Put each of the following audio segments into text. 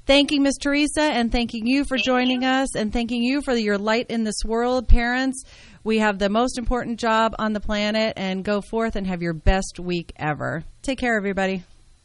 Thanking Miss Teresa and thanking you for joining us and thanking you for your light in this world. Parents, we have the most important job on the planet, and go forth and have your best week ever. Take care, everybody.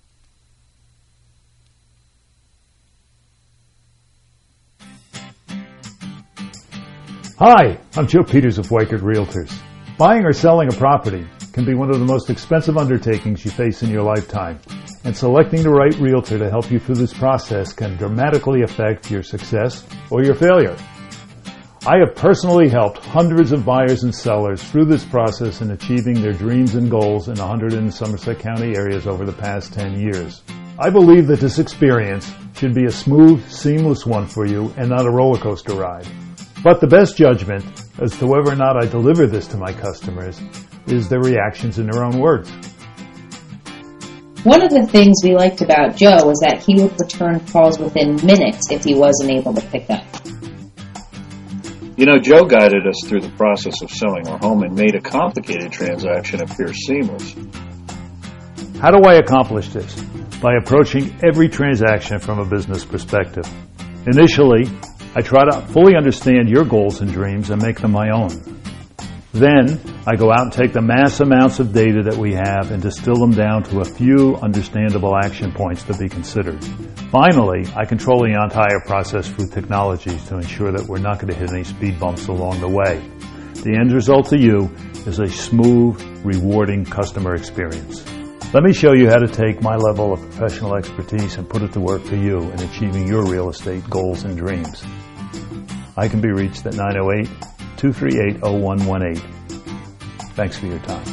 Hi, I'm Joe Peters of Weichert Realtors. Buying or selling a property can be one of the most expensive undertakings you face in your lifetime, and selecting the right realtor to help you through this process can dramatically affect your success or your failure. I have personally helped hundreds of buyers and sellers through this process in achieving their dreams and goals in 100 and Somerset County areas over the past 10 years. I believe that this experience should be a smooth, seamless one for you and not a roller coaster ride. But the best judgment as to whether or not I deliver this to my customers is their reactions in their own words. One of the things we liked about Joe was that he would return calls within minutes if he wasn't able to pick up. You know, Joe guided us through the process of selling our home and made a complicated transaction appear seamless. How do I accomplish this? By approaching every transaction from a business perspective. Initially, I try to fully understand your goals and dreams and make them my own. Then, I go out and take the mass amounts of data that we have and distill them down to a few understandable action points to be considered. Finally, I control the entire process through technologies to ensure that we're not going to hit any speed bumps along the way. The end result to you is a smooth, rewarding customer experience. Let me show you how to take my level of professional expertise and put it to work for you in achieving your real estate goals and dreams. I can be reached at 908-238-0118. Thanks for your time.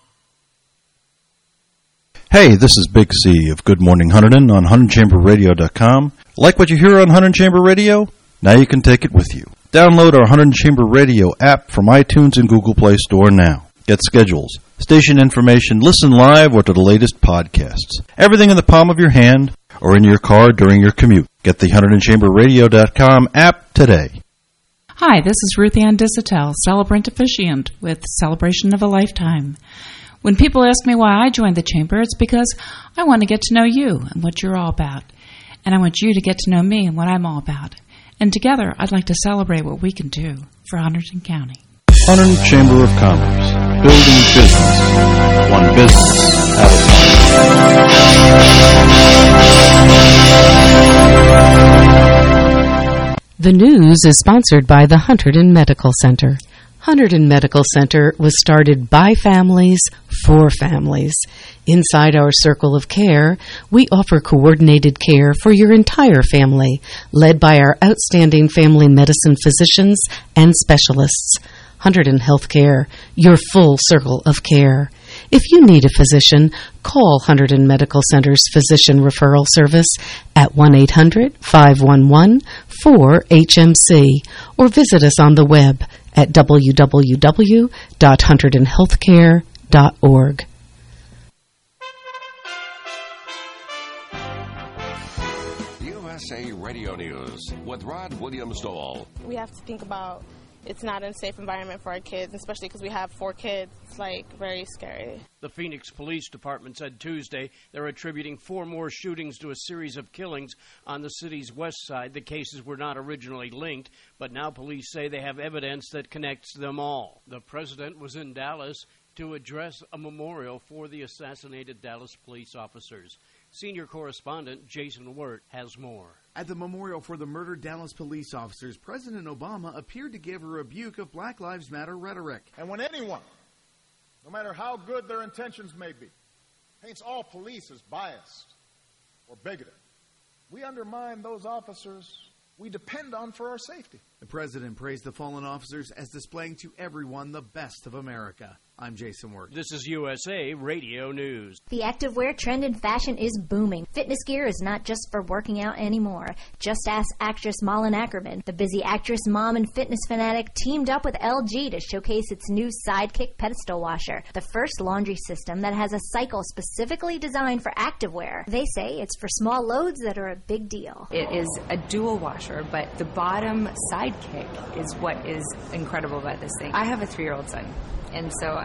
Hey, this is Big C of Good Morning Hunterdon on HunterdonChamberRadio.com. Like what you hear on Hunterdon Chamber Radio? Now you can take it with you. Download our Hunterdon Chamber Radio app from iTunes and Google Play Store now. Get schedules, station information, listen live, or to the latest podcasts. Everything in the palm of your hand or in your car during your commute. Get the HunterdonChamberRadio.com app today. Hi, this is Ruth Ann Disotell, celebrant officiant with Celebration of a Lifetime. When people ask me why I joined the Chamber, it's because I want to get to know you and what you're all about. And I want you to get to know me and what I'm all about. And together, I'd like to celebrate what we can do for Hunterdon County. Hunterdon Chamber of Commerce. Building business. One business at a time. The news is sponsored by the Hunterdon Medical Center. Hunterdon Medical Center was started by families for families. Inside our circle of care, we offer coordinated care for your entire family, led by our outstanding family medicine physicians and specialists. Hunterdon Healthcare, your full circle of care. If you need a physician, call Hunterdon Medical Center's Physician Referral Service at 1-800-511-4HMC or visit us on the web at www.hunterdonhealthcare.org. USA Radio News with Rod Williams-Dole. We have to think about it's not a safe environment for our kids, especially because we have 4 kids. It's, very scary. The Phoenix Police Department said Tuesday they're attributing 4 more shootings to a series of killings on the city's west side. The cases were not originally linked, but now police say they have evidence that connects them all. The president was in Dallas to address a memorial for the assassinated Dallas police officers. Senior correspondent Jason Wirt has more. At the memorial for the murdered Dallas police officers, President Obama appeared to give a rebuke of Black Lives Matter rhetoric. And when anyone, no matter how good their intentions may be, paints all police as biased or bigoted, we undermine those officers we depend on for our safety. The president praised the fallen officers as displaying to everyone the best of America. I'm Jason Wirt. This is USA Radio News. The activewear trend in fashion is booming. Fitness gear is not just for working out anymore. Just ask actress Malin Ackerman. The busy actress, mom, and fitness fanatic teamed up with LG to showcase its new Sidekick pedestal washer, the first laundry system that has a cycle specifically designed for activewear. They say it's for small loads that are a big deal. It is a dual washer, but the bottom Sidekick is what is incredible about this thing. I have a 3-year-old son. And so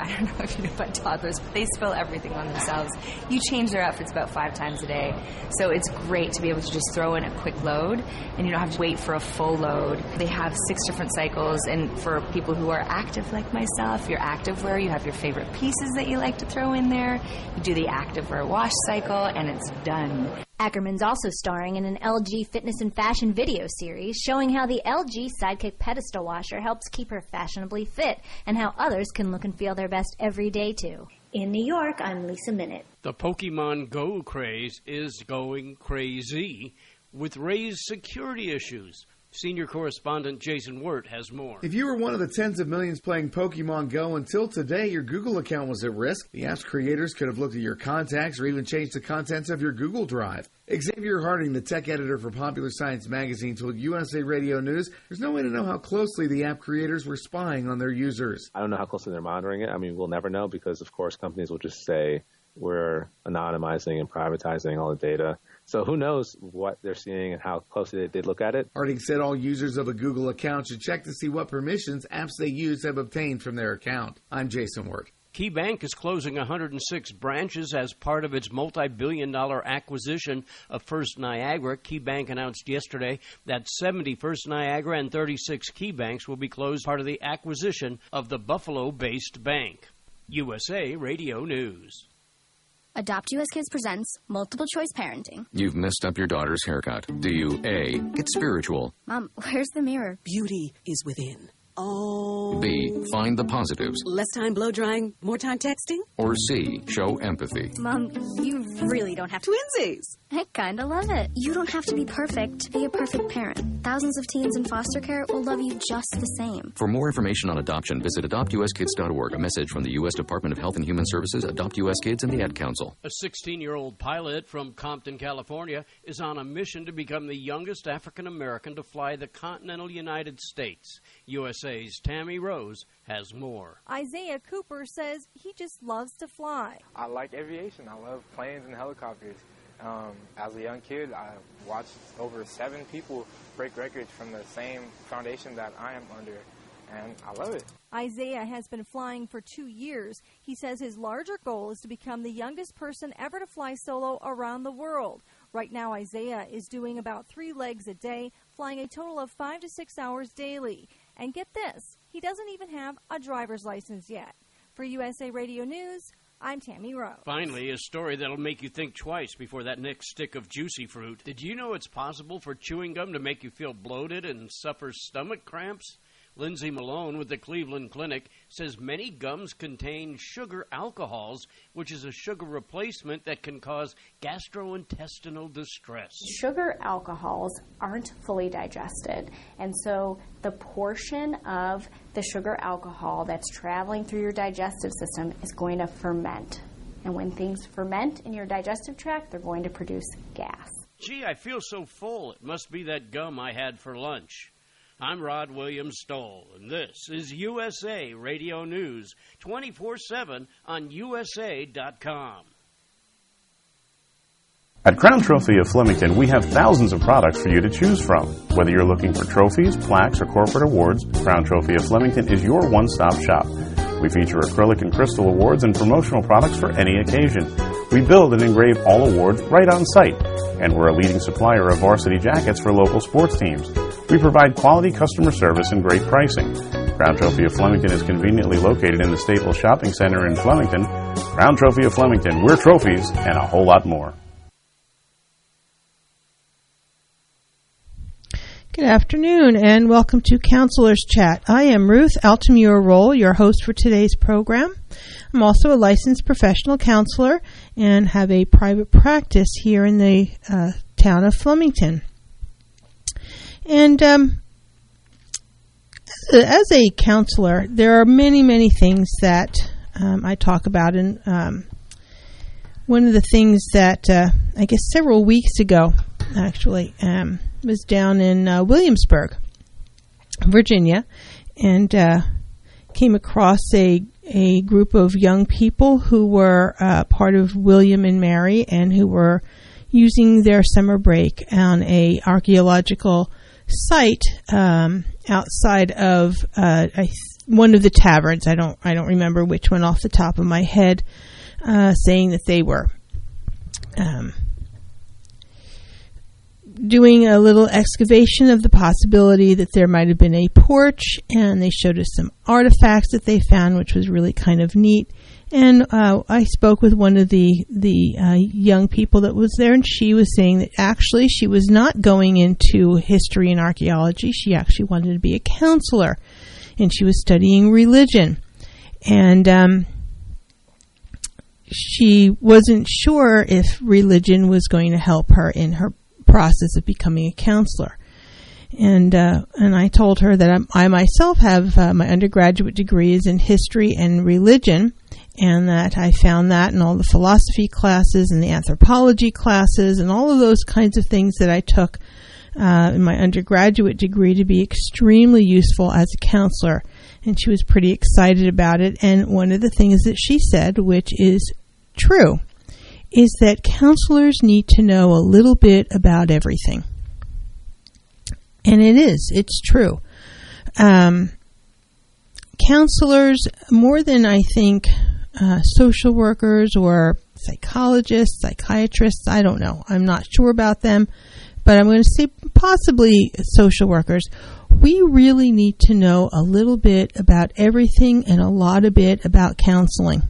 I don't know if you know about toddlers, but they spill everything on themselves. You change their outfits about 5 times a day. So it's great to be able to just throw in a quick load, and you don't have to wait for a full load. They have 6 different cycles, and for people who are active like myself, your activewear, you have your favorite pieces that you like to throw in there. You do the activewear wash cycle, and it's done. Ackerman's also starring in an LG fitness and fashion video series showing how the LG Sidekick pedestal washer helps keep her fashionably fit and how others can look and feel their best every day, too. In New York, I'm Lisa Minute. The Pokemon Go craze is going crazy with raised security issues. Senior correspondent Jason Wirt has more. If you were one of the tens of millions playing Pokemon Go until today, your Google account was at risk. The app's creators could have looked at your contacts or even changed the contents of your Google Drive. Xavier Harding, the tech editor for Popular Science magazine, told USA Radio News there's no way to know how closely the app creators were spying on their users. I don't know how closely they're monitoring it. I mean, we'll never know because, of course, companies will just say we're anonymizing and privatizing all the data. So who knows what they're seeing and how closely they look at it. Harding said all users of a Google account should check to see what permissions apps they use have obtained from their account. I'm Jason Wirt. KeyBank is closing 106 branches as part of its multi-billion-dollar acquisition of First Niagara. KeyBank announced yesterday that 70 First Niagara and 36 KeyBanks will be closed, part of the acquisition of the Buffalo-based bank. USA Radio News. Adopt US Kids presents Multiple Choice Parenting. You've messed up your daughter's haircut. Do you A, get spiritual? Mom, where's the mirror? Beauty is within. Oh. B, find the positives. Less time blow drying, more time texting? Or C, show empathy. Mom, you really don't have to. Twinsies! I kinda love it. You don't have to be perfect to be a perfect parent. Thousands of teens in foster care will love you just the same. For more information on adoption, visit adoptuskids.org. A message from the U.S. Department of Health and Human Services, Adopt U.S. Kids, and the Ad Council. A 16-year-old pilot from Compton, California, is on a mission to become the youngest African-American to fly the continental United States. USA's Tammy Rose has more. Isaiah Cooper says he just loves to fly. I like aviation. I love planes and helicopters. As a young kid, I watched over 7 people break records from the same foundation that I am under, and I love it. Isaiah has been flying for 2 years. He says his larger goal is to become the youngest person ever to fly solo around the world. Right now, Isaiah is doing about 3 legs a day, flying a total of 5 to 6 hours daily. And get this, he doesn't even have a driver's license yet. For USA Radio News, I'm Tammy Rose. Finally, a story that'll make you think twice before that next stick of juicy fruit. Did you know it's possible for chewing gum to make you feel bloated and suffer stomach cramps? Lindsay Malone with the Cleveland Clinic says many gums contain sugar alcohols, which is a sugar replacement that can cause gastrointestinal distress. Sugar alcohols aren't fully digested, and so the portion of the sugar alcohol that's traveling through your digestive system is going to ferment. And when things ferment in your digestive tract, they're going to produce gas. Gee, I feel so full. It must be that gum I had for lunch. I'm Rod Williams Stoll, and this is USA Radio News, 24/7 on USA.com. At Crown Trophy of Flemington, we have thousands of products for you to choose from. Whether you're looking for trophies, plaques, or corporate awards, Crown Trophy of Flemington is your one-stop shop. We feature acrylic and crystal awards and promotional products for any occasion. We build and engrave all awards right on site, and we're a leading supplier of varsity jackets for local sports teams. We provide quality customer service and great pricing. Crown Trophy of Flemington is conveniently located in the Staples Shopping Center in Flemington. Crown Trophy of Flemington, we're trophies and a whole lot more. Good afternoon and welcome to Counselor's Chat. I am Ruth Altamura-Roll, your host for today's program. I'm also a licensed professional counselor and have a private practice here in the town of Flemington. And as a counselor, there are many, many things that I talk about. And one of the things that I guess several weeks ago, actually, was down in Williamsburg, Virginia, and came across a group of young people who were part of William and Mary and who were using their summer break on a archaeological site outside of one of the taverns, I don't remember which one off the top of my head, saying that they were doing a little excavation of the possibility that there might have been a porch, and they showed us some artifacts that they found, which was really kind of neat. And I spoke with one of the young people that was there, and she was saying that actually she was not going into history and archaeology. She actually wanted to be a counselor, and she was studying religion. And she wasn't sure if religion was going to help her in her process of becoming a counselor. And I told her that I myself have my undergraduate degrees in history and religion, and that I found that in all the philosophy classes and the anthropology classes and all of those kinds of things that I took in my undergraduate degree to be extremely useful as a counselor. And she was pretty excited about it. And one of the things that she said, which is true, is that counselors need to know a little bit about everything. And it's true. Counselors, more than I think social workers or psychologists, psychiatrists, I don't know. I'm not sure about them, but I'm going to say possibly social workers. We really need to know a little bit about everything and a lot of bit about counseling.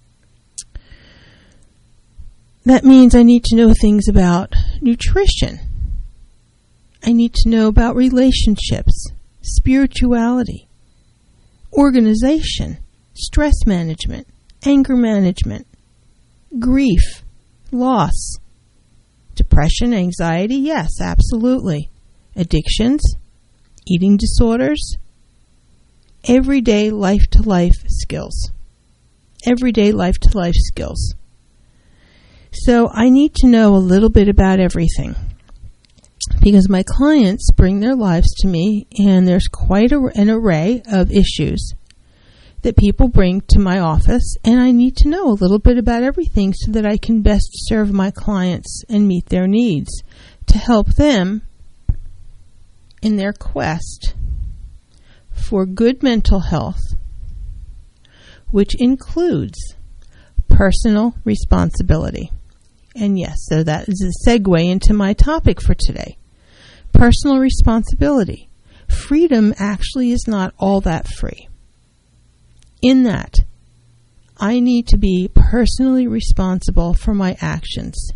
That means I need to know things about nutrition. I need to know about relationships, spirituality, organization, stress management, anger management, grief, loss, depression, anxiety, yes, absolutely. Addictions, eating disorders, everyday life-to-life skills. Everyday life-to-life skills. So I need to know a little bit about everything, because my clients bring their lives to me, and there's quite an array of issues that people bring to my office, and I need to know a little bit about everything so that I can best serve my clients and meet their needs to help them in their quest for good mental health, which includes personal responsibility. And yes, so that is a segue into my topic for today. Personal responsibility. Freedom actually is not all that free. In that, I need to be personally responsible for my actions.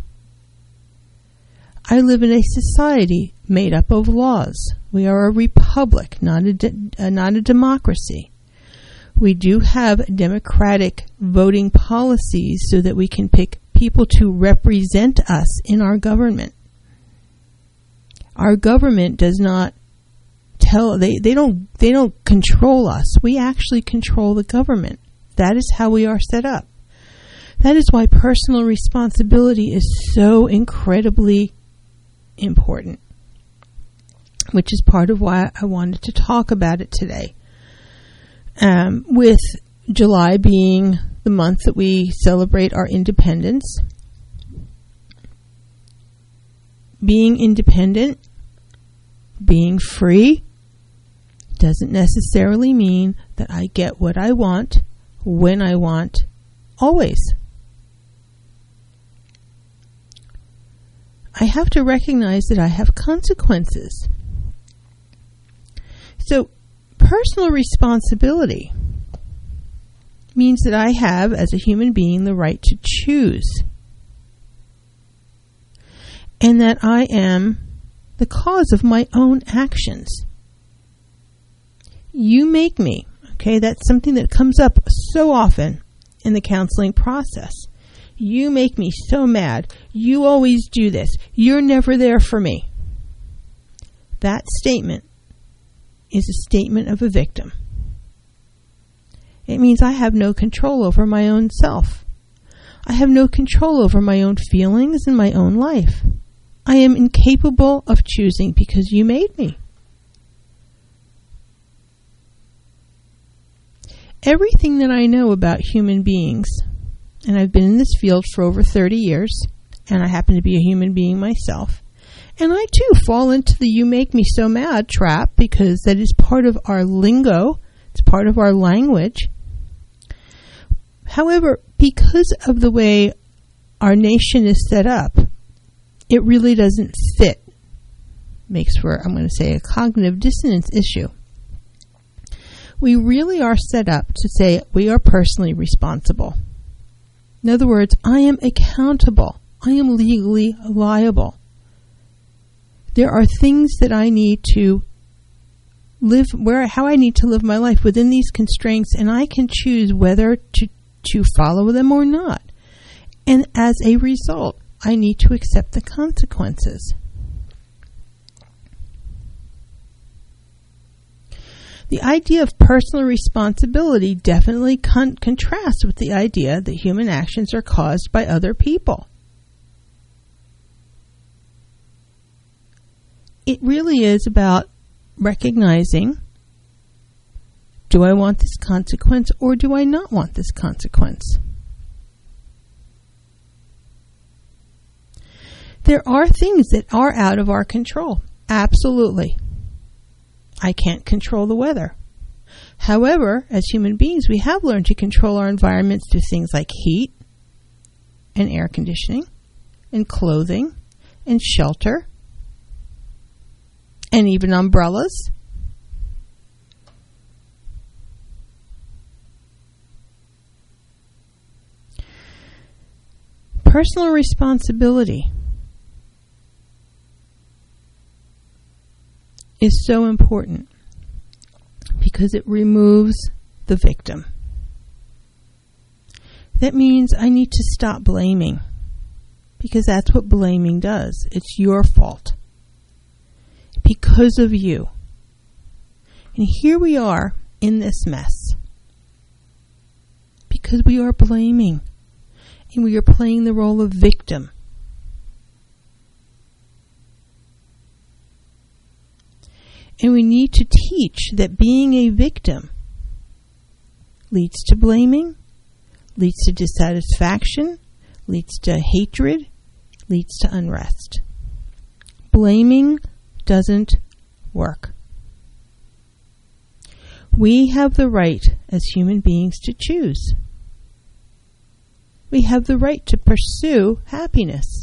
I live in a society made up of laws. We are a republic, not a democracy. We do have democratic voting policies so that we can pick people to represent us in our government. Our government does not they don't control us. We actually control the government. That is how we are set up. That is why personal responsibility is so incredibly important, which is part of why I wanted to talk about it today. With July being the month that we celebrate our independence, being independent, being free, doesn't necessarily mean that I get what I want, when I want, always. I have to recognize that I have consequences. So, personal responsibility means that I have, as a human being, the right to choose. And that I am the cause of my own actions. You make me. Okay, that's something that comes up so often in the counseling process. You make me so mad. You always do this. You're never there for me. That statement is a statement of a victim. It means I have no control over my own self. I have no control over my own feelings and my own life. I am incapable of choosing because you made me. Everything that I know about human beings, and I've been in this field for over 30 years, and I happen to be a human being myself, and I too fall into the "you make me so mad" trap, because that is part of our lingo It's part of our language. However, because of the way our nation is set up, it really doesn't fit. Makes for, I'm going to say, a cognitive dissonance issue. We really are set up to say we are personally responsible. In other words, I am accountable. I am legally liable. There are things that I need to live, how I need to live my life within these constraints, and I can choose whether to follow them or not. And as a result, I need to accept the consequences. The idea of personal responsibility definitely contrasts with the idea that human actions are caused by other people. It really is about recognizing, do I want this consequence or do I not want this consequence? There are things that are out of our control. Absolutely. I can't control the weather. However, as human beings, we have learned to control our environments through things like heat and air conditioning and clothing and shelter and even umbrellas. Personal responsibility is so important because it removes the victim. That means I need to stop blaming, because that's what blaming does. It's your fault because of you. And here we are in this mess because we are blaming and we are playing the role of victim. And we need to teach that being a victim leads to blaming, leads to dissatisfaction, leads to hatred, leads to unrest. Blaming doesn't work. We have the right as human beings to choose. We have the right to pursue happiness.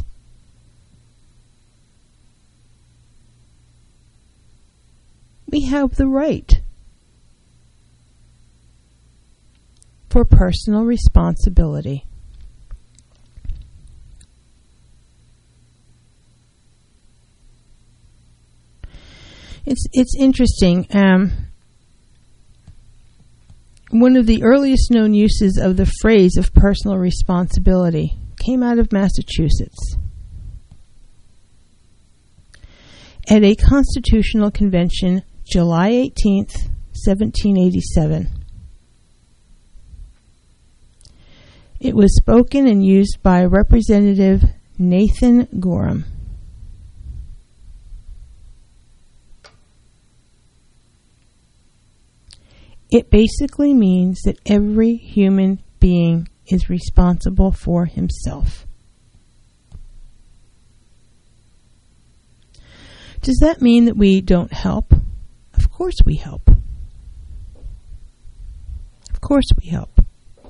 We have the right for personal responsibility. It's interesting. One of the earliest known uses of the phrase of personal responsibility came out of Massachusetts. At a constitutional convention, July 18th, 1787. It was spoken and used by Representative Nathan Gorham. It basically means that every human being is responsible for himself. Does that mean that we don't help? Of course we help. Of course we help.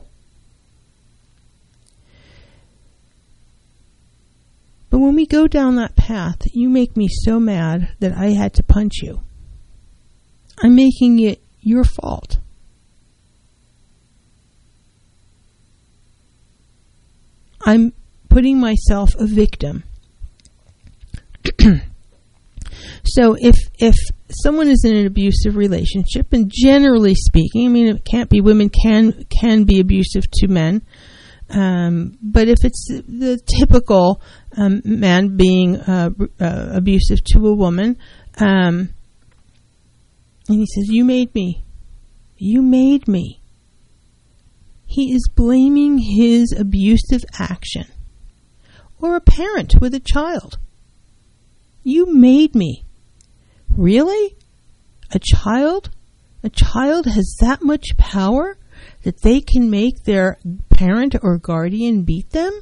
But when we go down that path, you make me so mad that I had to punch you. I'm making it your fault. I'm putting myself a victim. So if someone is in an abusive relationship, and generally speaking, I mean, it can't be, women can be abusive to men, but if it's the typical man being abusive to a woman, and he says, you made me. You made me. He is blaming his abusive action. Or a parent with a child. You made me. Really? A child? A child has that much power that they can make their parent or guardian beat them?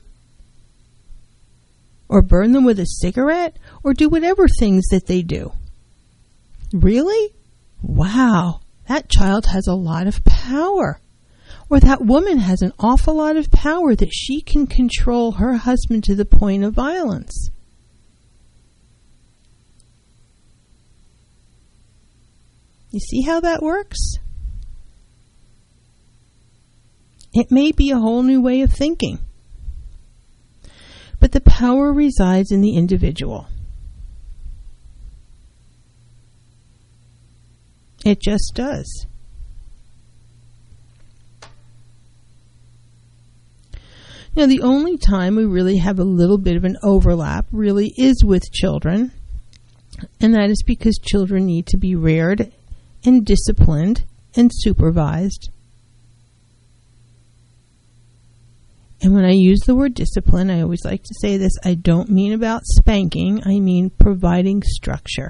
Or burn them with a cigarette? Or do whatever things that they do? Really? Wow. that child has a lot of power. Or that woman has an awful lot of power that she can control her husband to the point of violence. You see how that works? It may be a whole new way of thinking. But the power resides in the individual. It just does. Now, the only time we really have a little bit of an overlap really is with children, and that is because children need to be reared and disciplined and supervised. And when I use the word discipline, I always like to say this, I don't mean about spanking, I mean providing structure.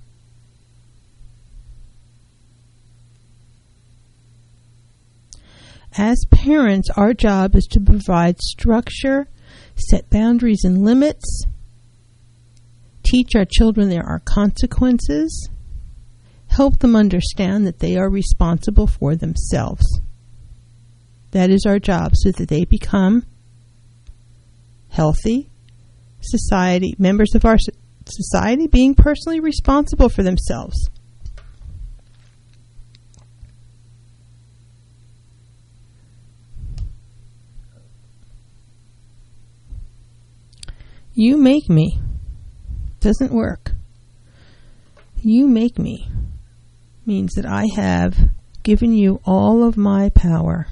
As parents, our job is to provide structure, set boundaries and limits, teach our children there are consequences, help them understand that they are responsible for themselves. That is our job, so that they become healthy members of our society, being personally responsible for themselves. You make me doesn't work. You make me means that I have given you all of my power.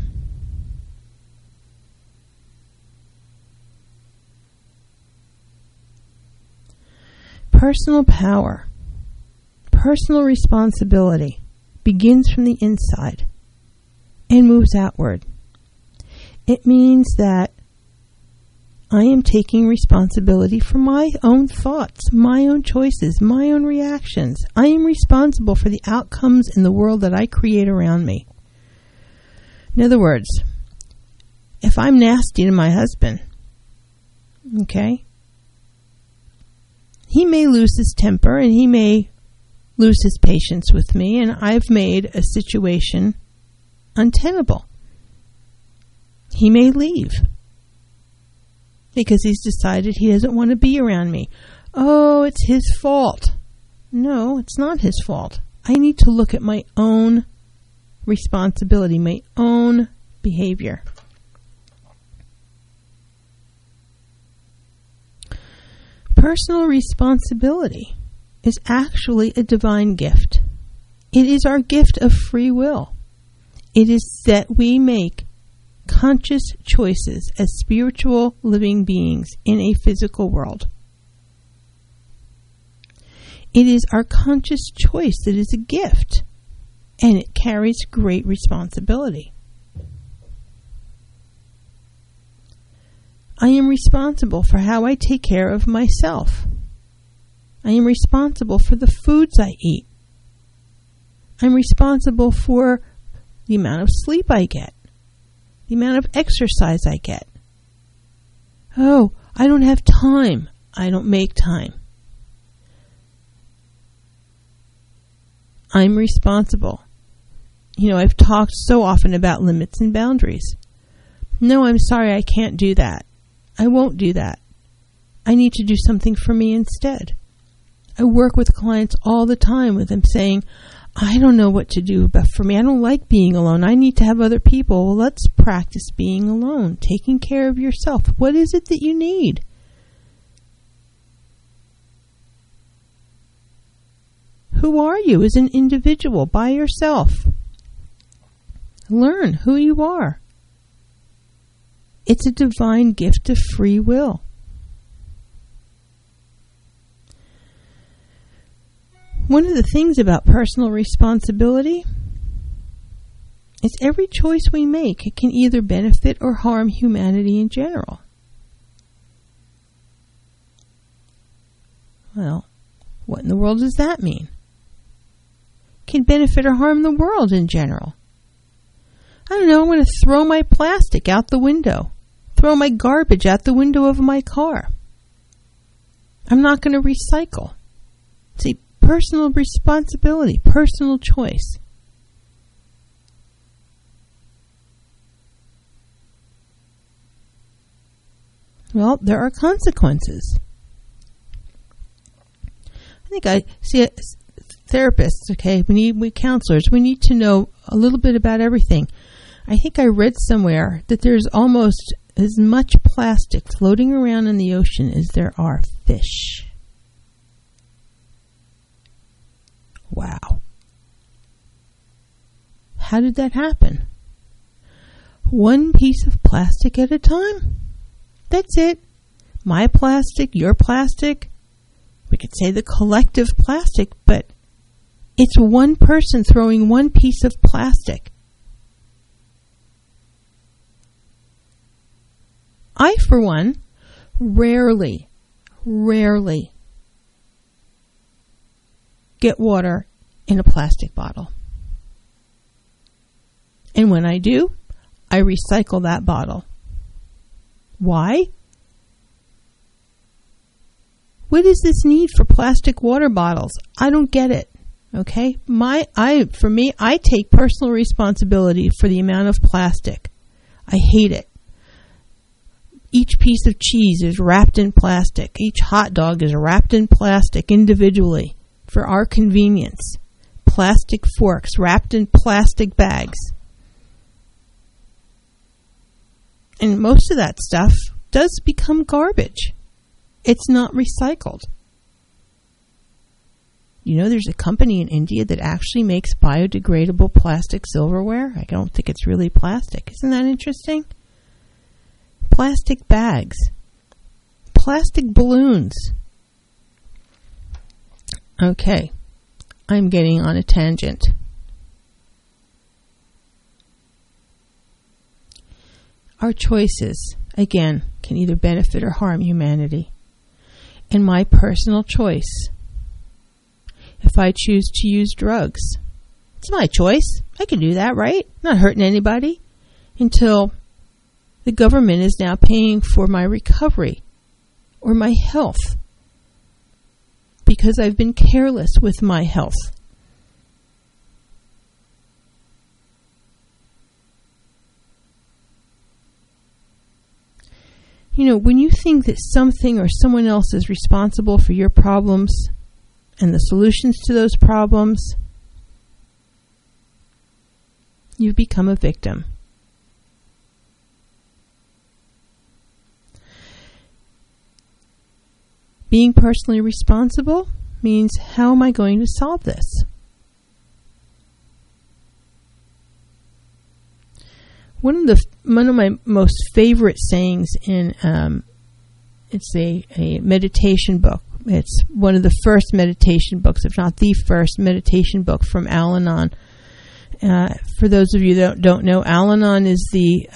Personal power, personal responsibility begins from the inside and moves outward. It means that I am taking responsibility for my own thoughts, my own choices, my own reactions. I am responsible for the outcomes in the world that I create around me. In other words, if I'm nasty to my husband, okay, he may lose his temper and he may lose his patience with me, and I've made a situation untenable. He may leave because he's decided he doesn't want to be around me. Oh, it's his fault. No, it's not his fault. I need to look at my own responsibility, my own behavior. Personal responsibility is actually a divine gift. It is our gift of free will. It is that we make conscious choices as spiritual living beings in a physical world. It is our conscious choice that is a gift, and it carries great responsibility. I am responsible for how I take care of myself. I am responsible for the foods I eat. I'm responsible for the amount of sleep I get, the amount of exercise I get. Oh, I don't have time. I don't make time. I'm responsible. You know, I've talked so often about limits and boundaries. No, I'm sorry, I can't do that. I won't do that. I need to do something for me instead. I work with clients all the time with them saying, I don't know what to do for me. I don't like being alone. I need to have other people. Well, let's practice being alone, taking care of yourself. What is it that you need? Who are you as an individual by yourself? Learn who you are. It's a divine gift of free will. One of the things about personal responsibility is every choice we make can either benefit or harm humanity in general. Well, what in the world does that mean? Can benefit or harm the world in general. I don't know, I'm going to throw my plastic out the window. Throw my garbage out the window of my car. I'm not going to recycle. See, personal responsibility, personal choice. Well, there are consequences. I think I see therapists, okay, we counselors, we need to know a little bit about everything. I think I read somewhere that there's almost as much plastic floating around in the ocean as there are fish. Wow. How did that happen? One piece of plastic at a time. That's it. My plastic, your plastic. We could say the collective plastic, but it's one person throwing one piece of plastic. I, for one, rarely get water in a plastic bottle. And when I do, I recycle that bottle. Why? What is this need for plastic water bottles? I don't get it. Okay? For me, I take personal responsibility for the amount of plastic. I hate it. Each piece of cheese is wrapped in plastic. Each hot dog is wrapped in plastic individually for our convenience. Plastic forks wrapped in plastic bags. And most of that stuff does become garbage. It's not recycled. You know, there's a company in India that actually makes biodegradable plastic silverware. I don't think it's really plastic. Isn't that interesting? Plastic bags. Plastic balloons. Okay. I'm getting on a tangent. Our choices, again, can either benefit or harm humanity. And my personal choice, if I choose to use drugs, it's my choice. I can do that, right? Not hurting anybody. Until the government is now paying for my recovery or my health because I've been careless with my health. You know, when you think that something or someone else is responsible for your problems and the solutions to those problems, you've become a victim. Being personally responsible means, how am I going to solve this? One of my most favorite sayings in it's a meditation book. It's one of the first meditation books, if not the first meditation book, from Al-Anon. For those of you that don't know, Al-Anon is the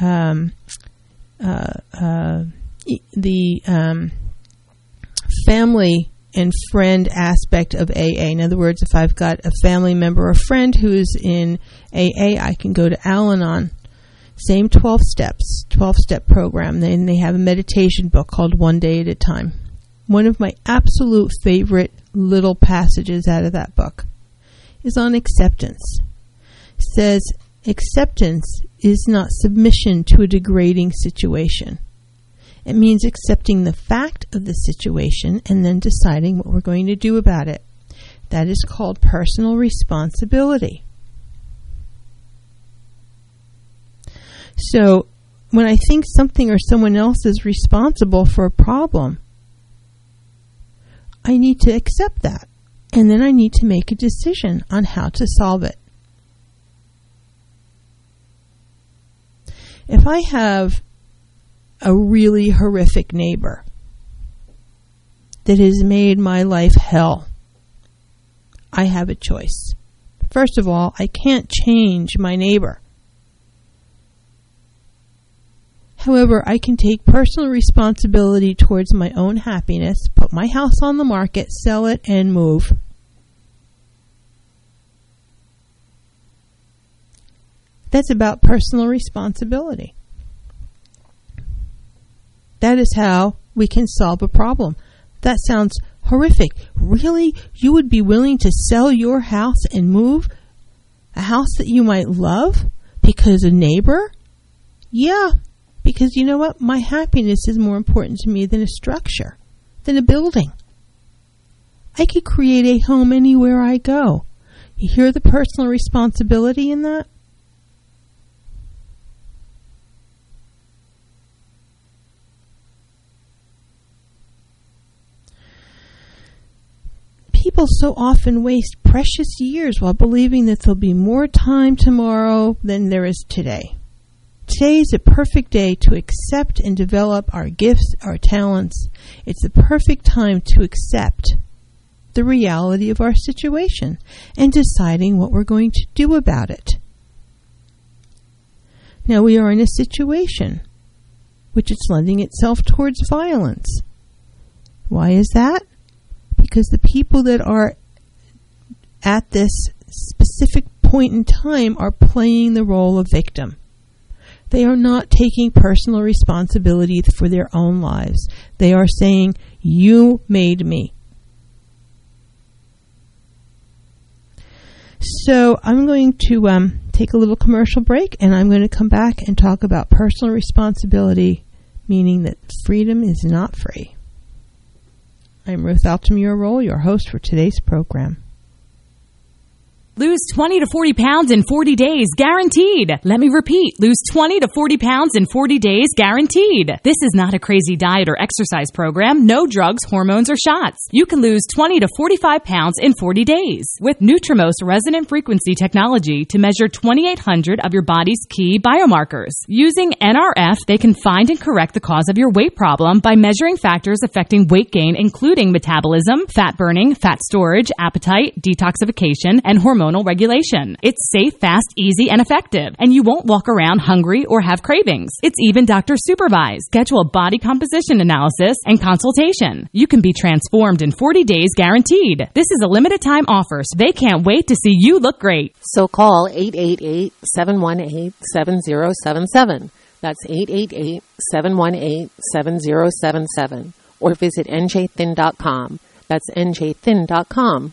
family and friend aspect of AA. In other words, if I've got a family member or friend who is in AA, I can go to Al-Anon. Same 12 steps, 12-step program. Then they have a meditation book called One Day at a Time. One of my absolute favorite little passages out of that book is on acceptance. It says, acceptance is not submission to a degrading situation. It means accepting the fact of the situation and then deciding what we're going to do about it. That is called personal responsibility. So, when I think something or someone else is responsible for a problem, I need to accept that. And then I need to make a decision on how to solve it. If I have a really horrific neighbor that has made my life hell, I have a choice. First of all, I can't change my neighbor. However, I can take personal responsibility towards my own happiness, put my house on the market, sell it, and move. That's about personal responsibility. That is how we can solve a problem. That sounds horrific. Really? You would be willing to sell your house and move? A house that you might love because a neighbor? Yeah. Because you know what? My happiness is more important to me than a structure, than a building. I could create a home anywhere I go. You hear the personal responsibility in that? People so often waste precious years while believing that there'll be more time tomorrow than there is today. Today is a perfect day to accept and develop our gifts, our talents. It's the perfect time to accept the reality of our situation and deciding what we're going to do about it. Now we are in a situation which is lending itself towards violence. Why is that? Because the people that are at this specific point in time are playing the role of victim. They are not taking personal responsibility for their own lives. They are saying, you made me. So I'm going to take a little commercial break, and I'm going to come back and talk about personal responsibility, meaning that freedom is not free. I'm Ruth Altamura-Roll, your host for today's program. Lose 20 to 40 pounds in 40 days, guaranteed. Let me repeat, lose 20 to 40 pounds in 40 days, guaranteed. This is not a crazy diet or exercise program. No drugs, hormones, or shots. You can lose 20 to 45 pounds in 40 days with Nutrimost resonant frequency technology to measure 2,800 of your body's key biomarkers. Using NRF, they can find and correct the cause of your weight problem by measuring factors affecting weight gain, including metabolism, fat burning, fat storage, appetite, detoxification, and hormonal regulation. It's safe, fast, easy, and effective, and you won't walk around hungry or have cravings. It's even doctor supervised. Schedule a body composition analysis and consultation. You can be transformed in 40 days guaranteed. This is a limited time offer, so they can't wait to see you look great. So call 888-718-7077. That's 888-718-7077. Or visit njthin.com. That's njthin.com.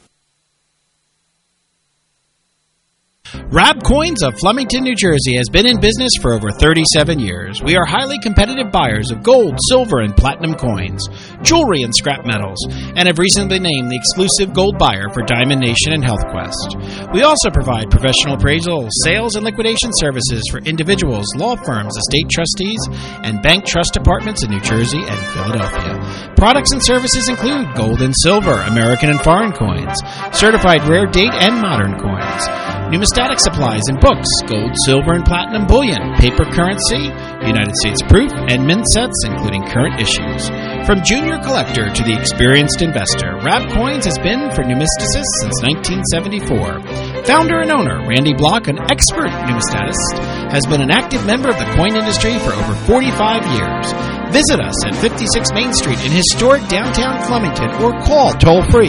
Rab Coins of Flemington, New Jersey has been in business for over 37 years. We are highly competitive buyers of gold, silver, and platinum coins, jewelry, and scrap metals, and have recently been named the exclusive gold buyer for Diamond Nation and Health Quest. We also provide professional appraisal, sales, and liquidation services for individuals, law firms, estate trustees, and bank trust departments in New Jersey and Philadelphia. Products and services include gold and silver, American and foreign coins, certified rare date and modern coins, numismatic supplies and books, gold, silver, and platinum bullion, paper currency, United States proof, and mint sets, including current issues. From junior collector to the experienced investor, Rab Coins has been for numisticists since 1974. Founder and owner, Randy Block, an expert numismatist, has been an active member of the coin industry for over 45 years. Visit us at 56 Main Street in historic downtown Flemington or call toll-free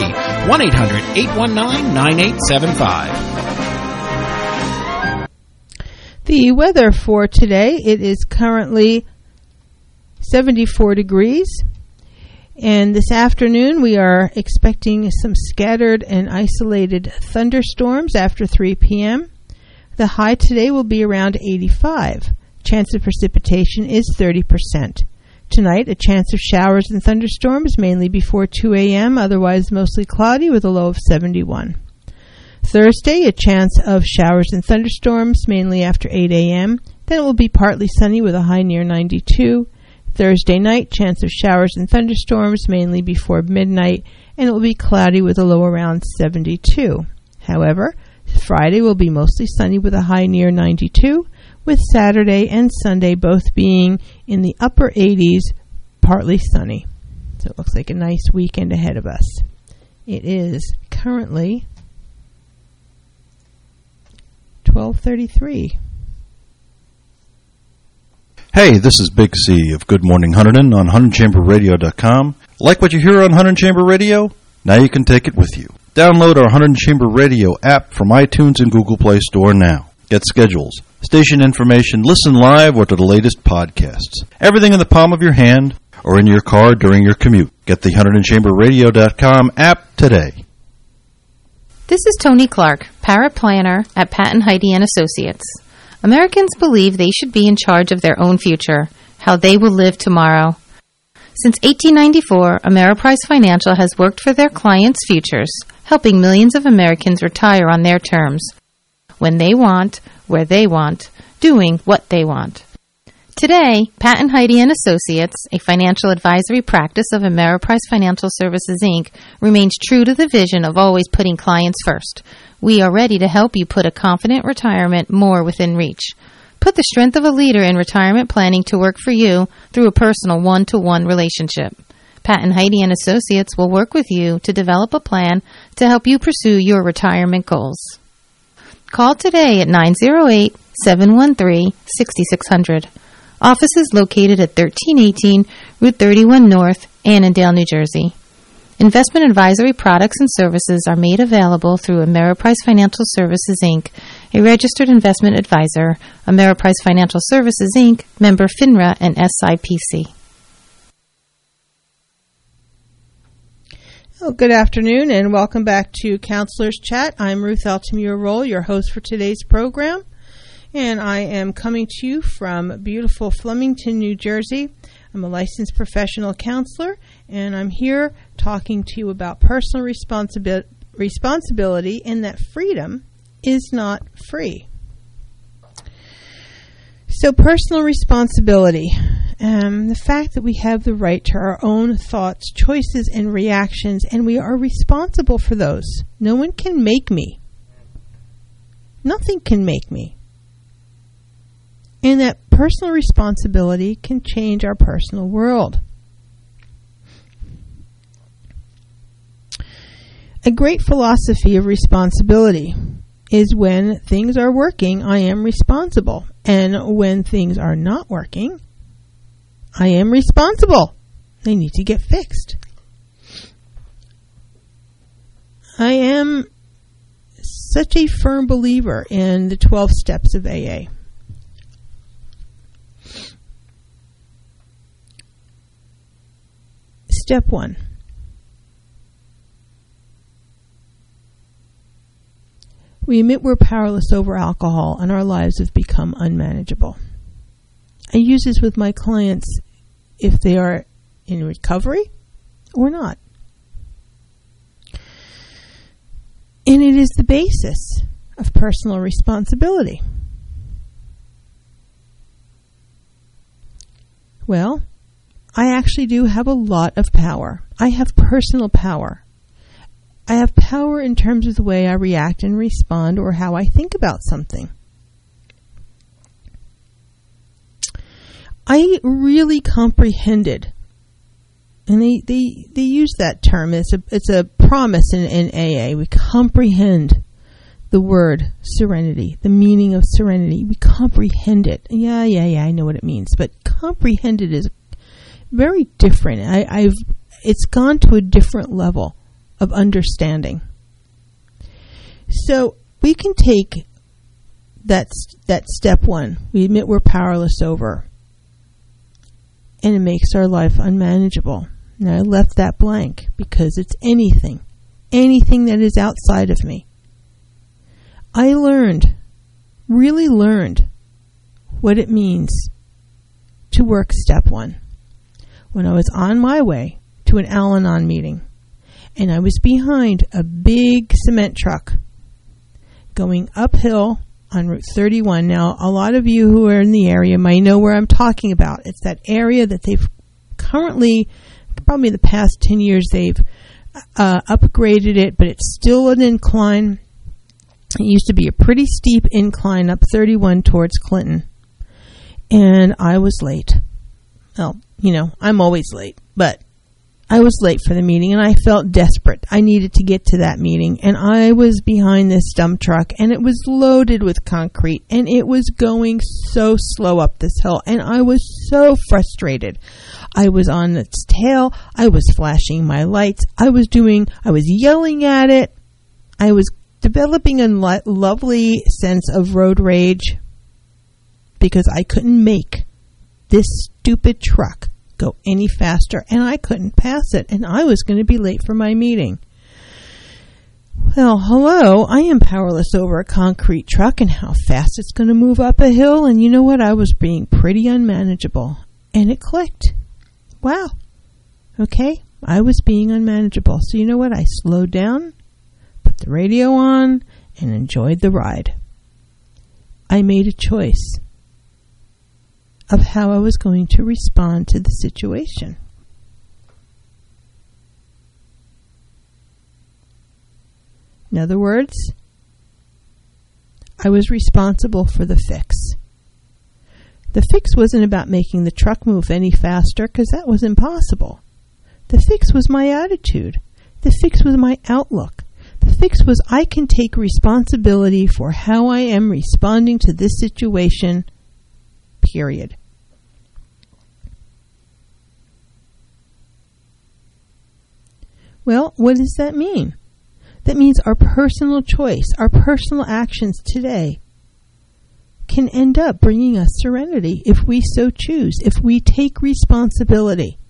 1-800-819-9875. The weather for today, it is currently 74 degrees. And this afternoon, we are expecting some scattered and isolated thunderstorms after 3 p.m. The high today will be around 85. Chance of precipitation is 30%. Tonight, a chance of showers and thunderstorms, mainly before 2 a.m., otherwise mostly cloudy with a low of 71. Thursday, a chance of showers and thunderstorms, mainly after 8 a.m. Then it will be partly sunny with a high near 92. Thursday night, chance of showers and thunderstorms, mainly before midnight, and it will be cloudy with a low around 72. However, Friday will be mostly sunny with a high near 92, with Saturday and Sunday both being in the upper 80s, partly sunny. So it looks like a nice weekend ahead of us. It is currently 12:33. Hey, this is Big C of Good Morning Hunterdon on HunterdonChamberRadio.com. Like what you hear on Hunterdon Chamber Radio? Now you can take it with you. Download our Hunterdon Chamber Radio app from iTunes and Google Play Store now. Get schedules, station information, listen live, or to the latest podcasts. Everything in the palm of your hand or in your car during your commute. Get the HunterdonChamberRadio.com app today. This is Tony Clark, paraplanner at Pat and Heidi & Associates. Americans believe they should be in charge of their own future. how they will live tomorrow. Since 1894, Ameriprise Financial has worked for their clients' futures, helping millions of Americans retire on their terms, when they want, where they want, doing what they want. Today, Pat and Heidi and Associates, a financial advisory practice of Ameriprise Financial Services, Inc., remains true to the vision of always putting clients first. We are ready to help you put a confident retirement more within reach. Put the strength of a leader in retirement planning to work for you through a personal one-to-one relationship. Pat and Heidi and Associates will work with you to develop a plan to help you pursue your retirement goals. Call today at 908-713-6600. Office is located at 1318 Route 31 North, Annandale, New Jersey. Investment advisory products and services are made available through Ameriprise Financial Services, Inc., a registered investment advisor. Ameriprise Financial Services, Inc., member FINRA and SIPC. Oh, good afternoon and welcome back to Counselor's Chat. I'm Ruth Altamura-Roll, your host for today's program. And I am coming to you from beautiful Flemington, New Jersey. I'm a licensed professional counselor, and I'm here talking to you about personal responsibility and that freedom is not free. So personal responsibility, the fact that we have the right to our own thoughts, choices, and reactions, and we are responsible for those. No one can make me. Nothing can make me. And that personal responsibility can change our personal world. A great philosophy of responsibility is when things are working, I am responsible. And when things are not working, I am responsible. They need to get fixed. I am such a firm believer in the 12 steps of AA. Step 1. We admit we're powerless over alcohol and our lives have become unmanageable. I use this with my clients if they are in recovery or not. And it is the basis of personal responsibility. Well, I actually do have a lot of power. I have personal power. I have power in terms of the way I react and respond or how I think about something. I really comprehended, and they use that term. It's a promise in AA. We comprehend the word serenity, the meaning of serenity. We comprehend it. Yeah, I know what it means, but comprehend it is very different. It's gone to a different level of understanding. So we can take that step 1. We admit we're powerless over, and it makes our life unmanageable. Now I left that blank because it's anything that is outside of me. I really learned what it means to work step 1. When I was on my way to an Al-Anon meeting, and I was behind a big cement truck going uphill on Route 31. Now, a lot of you who are in the area might know where I'm talking about. It's that area that they've currently, probably the past 10 years, they've upgraded it, but it's still an incline. It used to be a pretty steep incline up 31 towards Clinton. And I was late. Well, I'm always late, but I was late for the meeting and I felt desperate. I needed to get to that meeting, and I was behind this dump truck, and it was loaded with concrete, and it was going so slow up this hill, and I was so frustrated. I was on its tail. I was flashing my lights. I was yelling at it. I was developing a lovely sense of road rage because I couldn't make this stupid truck go any faster, and I couldn't pass it, and I was going to be late for my meeting. Well, hello, I am powerless over a concrete truck and how fast it's going to move up a hill, and you know what? I was being pretty unmanageable. And it clicked. Wow. Okay, I was being unmanageable. So you know what? I slowed down, put the radio on, and enjoyed the ride. I made a choice of how I was going to respond to the situation. In other words, I was responsible for the fix. The fix wasn't about making the truck move any faster, because that was impossible. The fix was my attitude. The fix was my outlook. The fix was I can take responsibility for how I am responding to this situation, period. Well, what does that mean? That means our personal choice, our personal actions today can end up bringing us serenity if we so choose, if we take responsibility.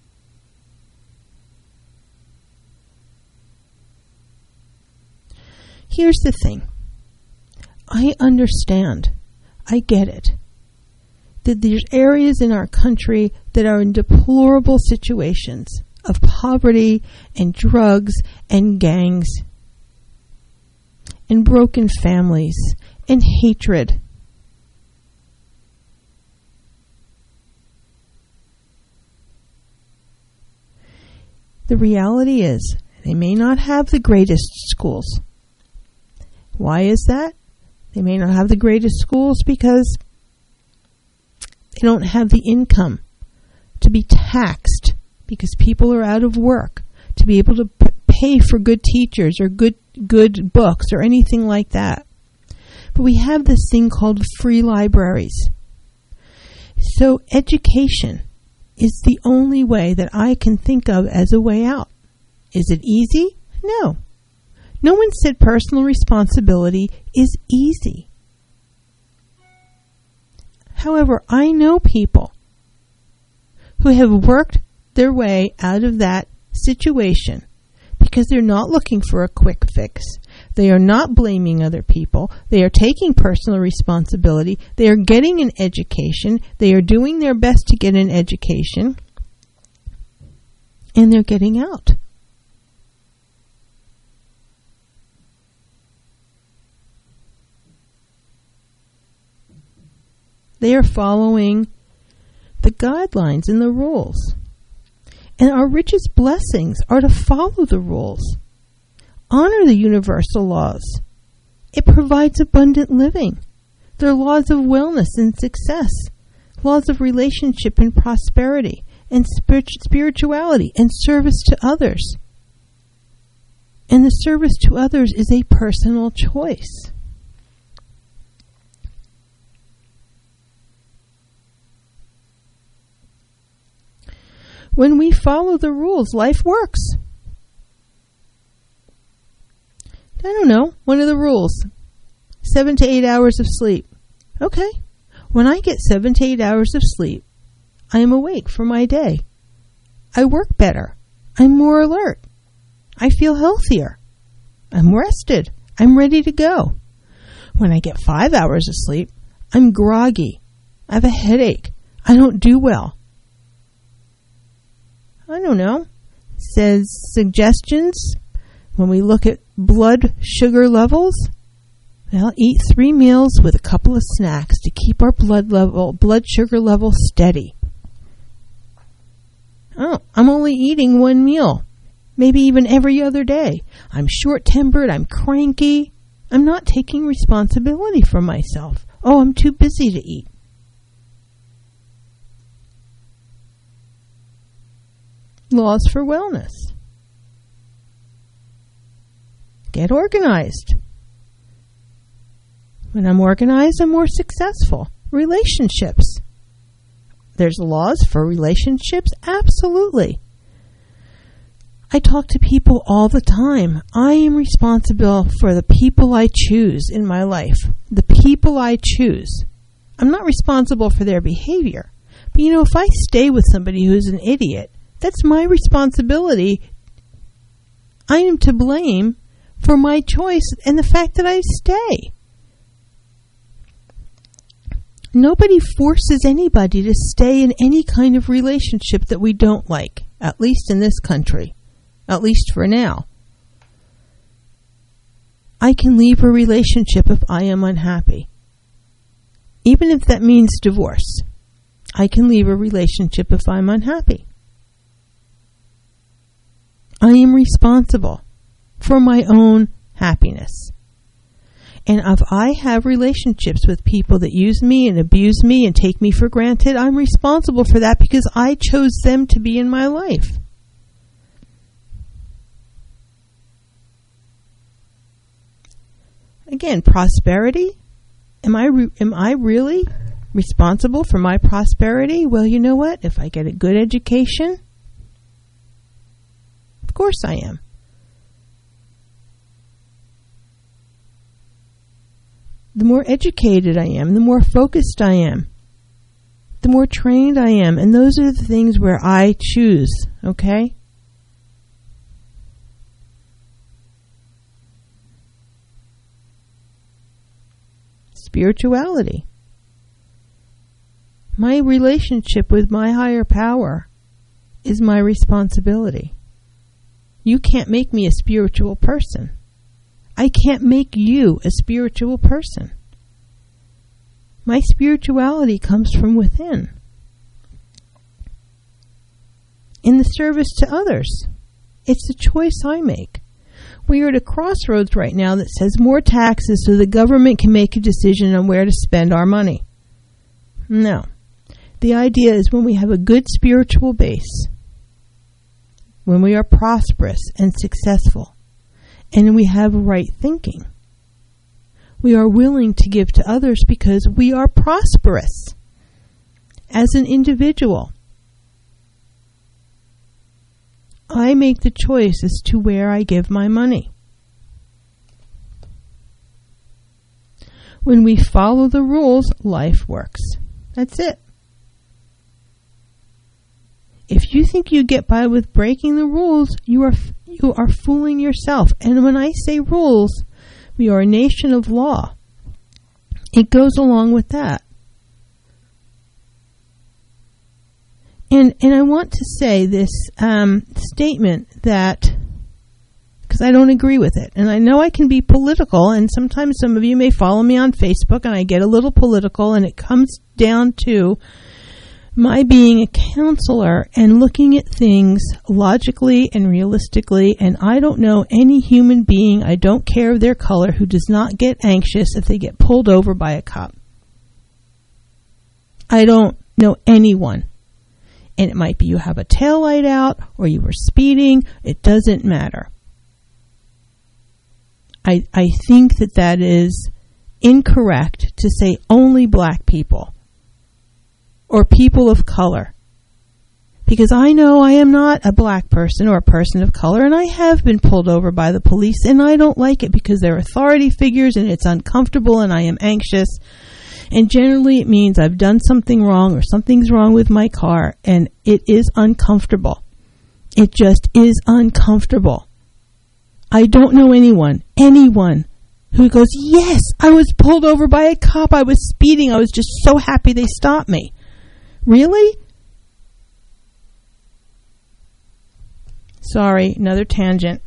Here's the thing. I understand. I get it. That there's areas in our country that are in deplorable situations of poverty and drugs and gangs and broken families and hatred. The reality is, they may not have the greatest schools. Why is that? They may not have the greatest schools because they don't have the income to be taxed, because people are out of work, to be able to pay for good teachers or good books or anything like that. But we have this thing called free libraries. So education is the only way that I can think of as a way out. Is it easy? No. No one said personal responsibility is easy. However, I know people who have worked their way out of that situation because they're not looking for a quick fix. They are not blaming other people. They are taking personal responsibility. They are getting an education. They are doing their best to get an education. And they're getting out. They are following the guidelines and the rules. And our richest blessings are to follow the rules. Honor the universal laws. It provides abundant living. They're laws of wellness and success, laws of relationship and prosperity, and spirituality and service to others. And the service to others is a personal choice. When we follow the rules, life works. I don't know, one of the rules, 7 to 8 hours of sleep. Okay, when I get 7 to 8 hours of sleep, I am awake for my day. I work better. I'm more alert. I feel healthier. I'm rested. I'm ready to go. When I get 5 hours of sleep, I'm groggy. I have a headache. I don't do well. I don't know. It says suggestions. When we look at blood sugar levels, well, eat 3 meals with a couple of snacks to keep our blood sugar level steady. Oh, I'm only eating 1 meal, maybe even every other day. I'm short-tempered. I'm cranky. I'm not taking responsibility for myself. Oh, I'm too busy to eat. Laws for wellness. Get organized. When I'm organized, I'm more successful. Relationships. There's laws for relationships? Absolutely. I talk to people all the time. I am responsible for the people I choose in my life. The people I choose. I'm not responsible for their behavior. But you know, if I stay with somebody who's an idiot, that's my responsibility. I am to blame for my choice and the fact that I stay. Nobody forces anybody to stay in any kind of relationship that we don't like, at least in this country, at least for now. I can leave a relationship if I am unhappy. Even if that means divorce, I can leave a relationship if I'm unhappy. I am responsible for my own happiness. And if I have relationships with people that use me and abuse me and take me for granted, I'm responsible for that because I chose them to be in my life. Again, prosperity. Am I really responsible for my prosperity? Well, you know what? If I get a good education, of course I am. The more educated I am, the more focused I am, the more trained I am. And those are the things where I choose, okay? Spirituality. My relationship with my higher power is my responsibility. You can't make me a spiritual person. I can't make you a spiritual person. My spirituality comes from within, in the service to others. It's a choice I make. We are at a crossroads right now that says more taxes so the government can make a decision on where to spend our money. No. The idea is when we have a good spiritual base, when we are prosperous and successful, and we have right thinking, we are willing to give to others because we are prosperous as an individual. I make the choice as to where I give my money. When we follow the rules, life works. That's it. If you think you get by with breaking the rules, you are fooling yourself. And when I say rules, we are a nation of law. It goes along with that. And I want to say this statement that, because I don't agree with it. And I know I can be political, and sometimes some of you may follow me on Facebook, and I get a little political, and it comes down to my being a counselor and looking at things logically and realistically, and I don't know any human being, I don't care of their color, who does not get anxious if they get pulled over by a cop. I don't know anyone. And it might be you have a taillight out or you were speeding. It doesn't matter. I think that is incorrect to say only black people or people of color. Because I know I am not a black person or a person of color, and I have been pulled over by the police, and I don't like it because they're authority figures and it's uncomfortable and I am anxious. And generally it means I've done something wrong or something's wrong with my car, and it is uncomfortable. It just is uncomfortable. I don't know anyone who goes, yes, I was pulled over by a cop. I was speeding. I was just so happy they stopped me. Really? Sorry, another tangent.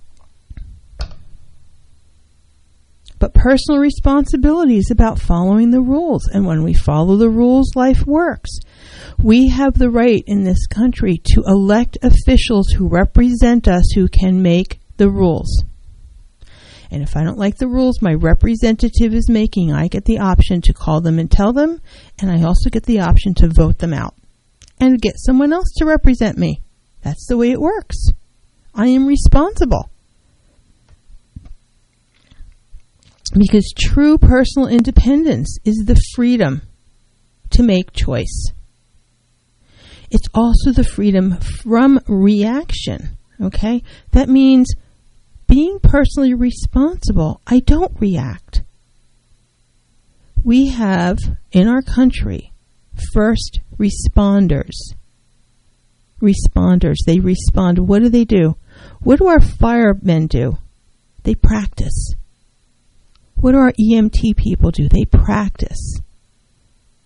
But personal responsibility is about following the rules. And when we follow the rules, life works. We have the right in this country to elect officials who represent us, who can make the rules. And if I don't like the rules my representative is making, I get the option to call them and tell them. And I also get the option to vote them out and get someone else to represent me. That's the way it works. I am responsible. Because true personal independence is the freedom to make choice. It's also the freedom from reaction. Okay? That means being personally responsible, I don't react. We have in our country first responders. They respond. What do? What do our firemen do? They practice. What do our EMT people do? They practice.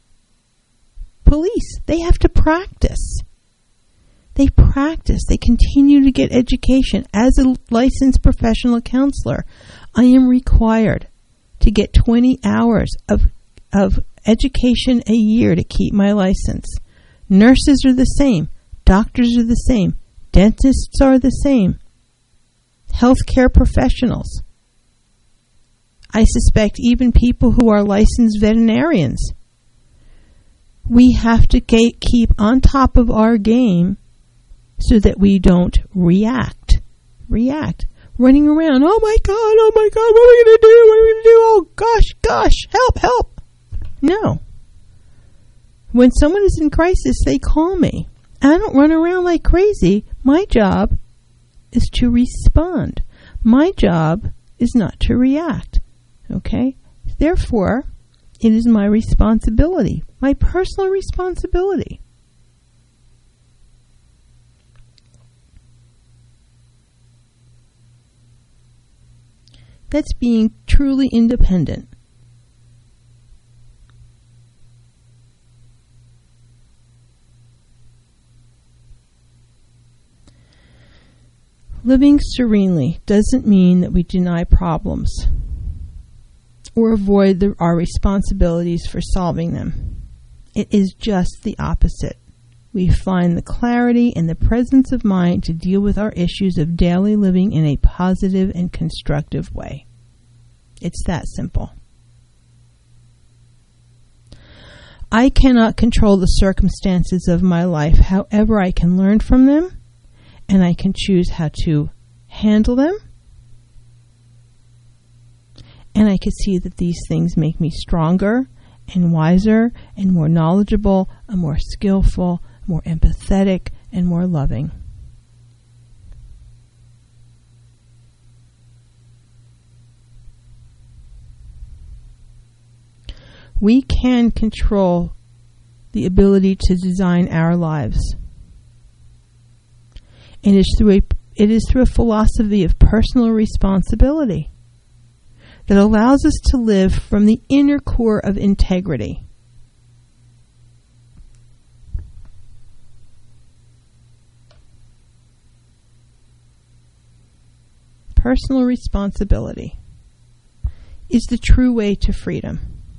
police. They have to practice. They practice. They continue to get education. As a licensed professional counselor, I am required to get 20 hours of education a year to keep my license. Nurses are the same. Doctors are the same. Dentists are the same. Healthcare professionals. I suspect even people who are licensed veterinarians. We have to keep on top of our game so that we don't react. Running around, oh my God, what are we going to do? What are we going to do? Oh gosh, help. No. When someone is in crisis, they call me. I don't run around like crazy. My job is to respond. My job is not to react. Okay? Therefore, it is my responsibility, my personal responsibility. That's being truly independent. Living serenely doesn't mean that we deny problems or avoid our responsibilities for solving them. It is just the opposite. We find the clarity and the presence of mind to deal with our issues of daily living in a positive and constructive way. It's that simple. I cannot control the circumstances of my life. However, I can learn from them, and I can choose how to handle them. And I can see that these things make me stronger and wiser and more knowledgeable and more skillful, more empathetic, and more loving. We can control the ability to design our lives. And it is through a philosophy of personal responsibility that allows us to live from the inner core of integrity. Personal responsibility is the true way to freedom.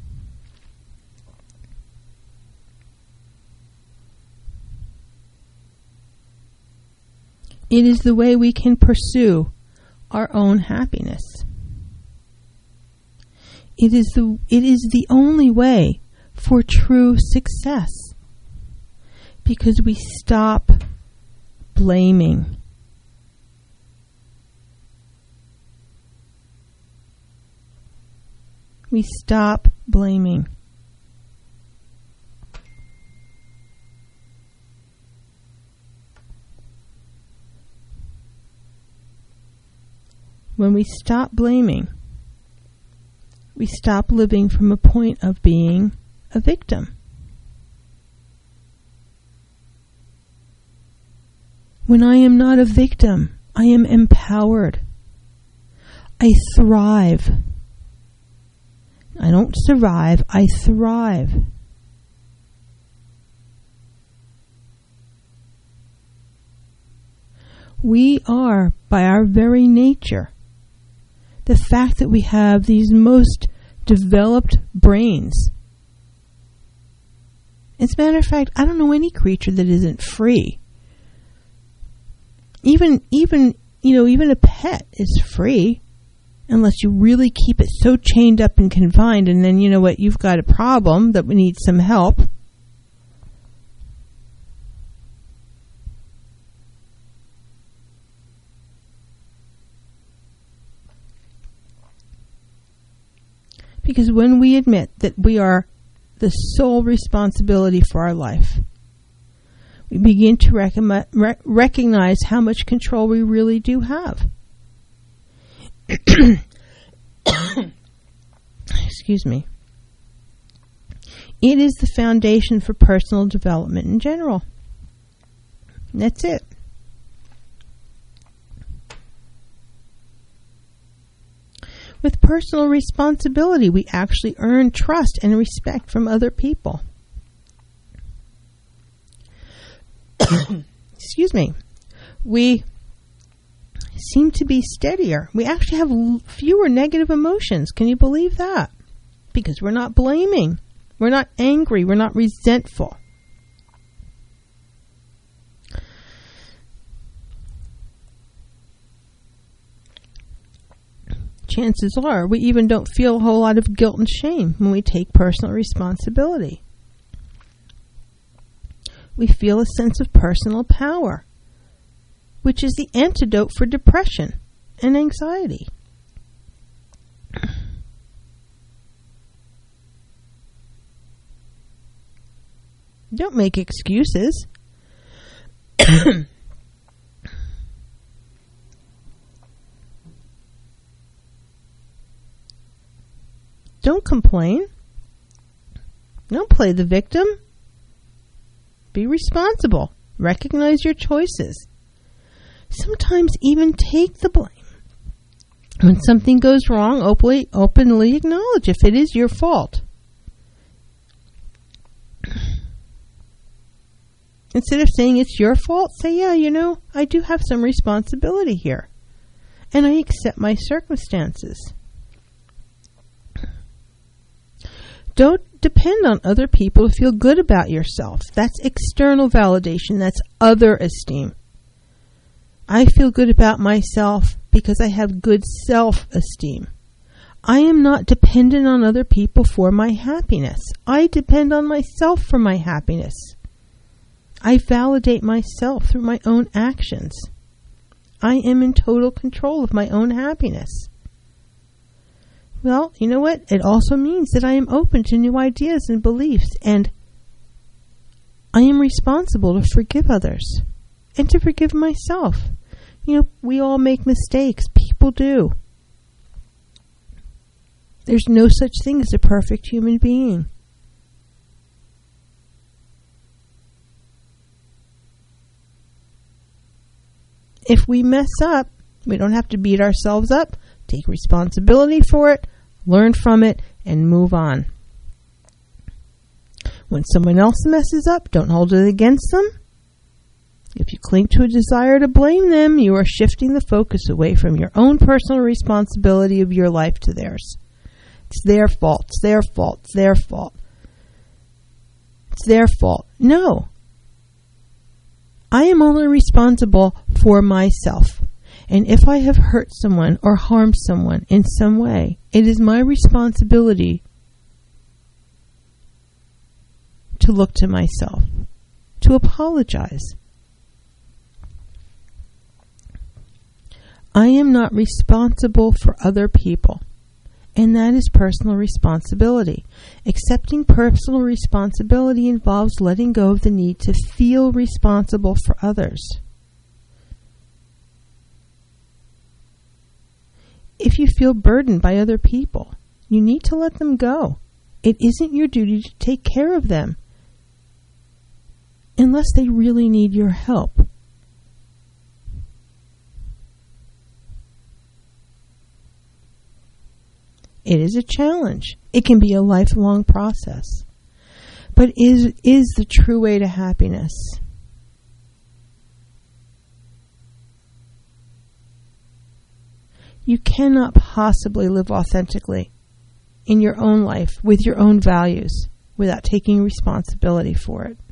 It is the way we can pursue our own happiness. It is the only way for true success, because we stop blaming. We stop blaming. When we stop blaming, we stop living from a point of being a victim. When I am not a victim, I am empowered. I thrive. I don't survive, I thrive. We are, by our very nature, the fact that we have these most developed brains. As a matter of fact, I don't know any creature that isn't free. Even a pet is free, unless you really keep it so chained up and confined, and then you know what, you've got a problem that we need some help. Because when we admit that we are the sole responsibility for our life, we begin to recognize how much control we really do have. Excuse me. It is the foundation for personal development in general. That's it. With personal responsibility, we actually earn trust and respect from other people. excuse me, we seem to be steadier. We actually have fewer negative emotions. Can you believe that? Because we're not blaming. We're not angry. We're not resentful. Chances are we even don't feel a whole lot of guilt and shame when we take personal responsibility. We feel a sense of personal power, which is the antidote for depression and anxiety. Don't make excuses. Don't complain. Don't play the victim. Be responsible. Recognize your choices. Sometimes even take the blame. When something goes wrong, openly acknowledge if it is your fault. Instead of saying it's your fault, say, yeah, I do have some responsibility here. And I accept my circumstances. Don't depend on other people to feel good about yourself. That's external validation. That's other esteem. I feel good about myself because I have good self-esteem. I am not dependent on other people for my happiness. I depend on myself for my happiness. I validate myself through my own actions. I am in total control of my own happiness. Well, you know what? It also means that I am open to new ideas and beliefs, and I am responsible to forgive others and to forgive myself. We all make mistakes. People do. There's no such thing as a perfect human being. If we mess up, we don't have to beat ourselves up. Take responsibility for it, learn from it, and move on. When someone else messes up, don't hold it against them. If you cling to a desire to blame them, you are shifting the focus away from your own personal responsibility of your life to theirs. It's their fault. It's their fault. It's their fault. It's their fault. No. I am only responsible for myself. And if I have hurt someone or harmed someone in some way, it is my responsibility to look to myself, to apologize. I am not responsible for other people, and that is personal responsibility. Accepting personal responsibility involves letting go of the need to feel responsible for others. If you feel burdened by other people, you need to let them go. It isn't your duty to take care of them unless they really need your help. It is a challenge. It can be a lifelong process. But is the true way to happiness. You cannot possibly live authentically in your own life with your own values without taking responsibility for it.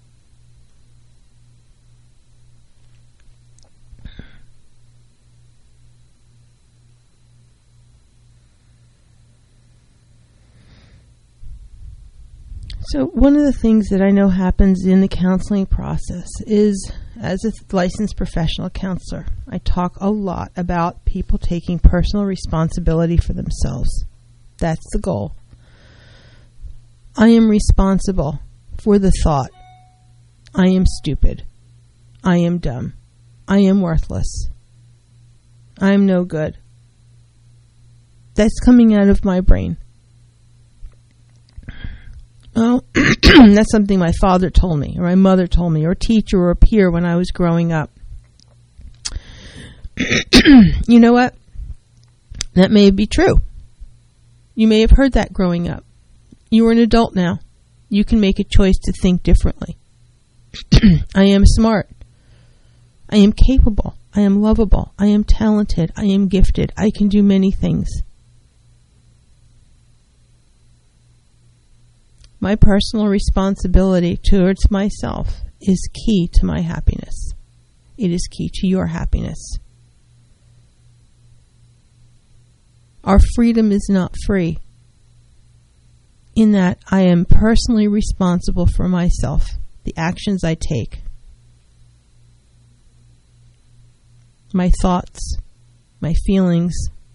So one of the things that I know happens in the counseling process is, as a licensed professional counselor, I talk a lot about people taking personal responsibility for themselves. That's the goal. I am responsible for the thought, I am stupid, I am dumb, I am worthless, I am no good. That's coming out of my brain. Well, that's something my father told me, or my mother told me, or a teacher or a peer when I was growing up. You know what? That may be true. You may have heard that growing up. You are an adult now. You can make a choice to think differently. I am smart. I am capable. I am lovable. I am talented. I am gifted. I can do many things. My personal responsibility towards myself is key to my happiness. It is key to your happiness. Our freedom is not free, in that I am personally responsible for myself, the actions I take, my thoughts, my feelings,